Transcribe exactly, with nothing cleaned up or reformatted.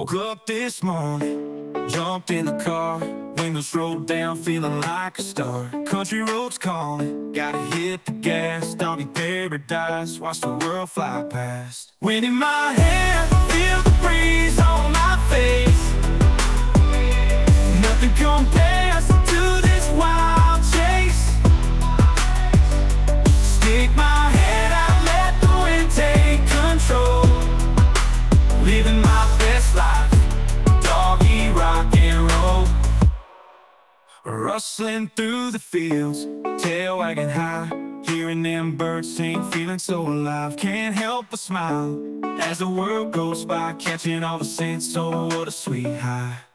Woke up this morning, jumped in the car, windows rolled down, feeling like a star. Country roads calling, gotta hit the gas, doggy paradise, watch the world fly past. Wind in my hair, feel the breeze on my face. Nothing compares to this wild chase. Stick my head out, let the wind take control. Living my best life, doggy rock and roll. Rustling through the fields, tail wagging high, hearing them birds sing, feeling so alive. Can't help but smile as the world goes by, catching all the scents, oh what a sweet high.